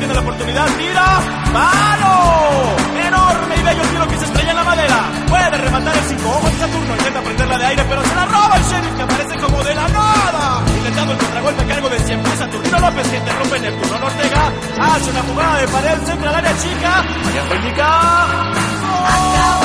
tiene la oportunidad, tira, ¡palo! Enorme y bello tiro que se estrella en la madera. Puede rematar el 5, ojo en Saturno, intenta prenderla de aire, pero se la roba el Sheriff, que aparece como de la nada. Intentando el contragolpe a cargo de siempre Saturnino López, que interrumpe Neptuno Ortega. Hace una jugada de pared, centra al área chica. María Política. ¡Gol!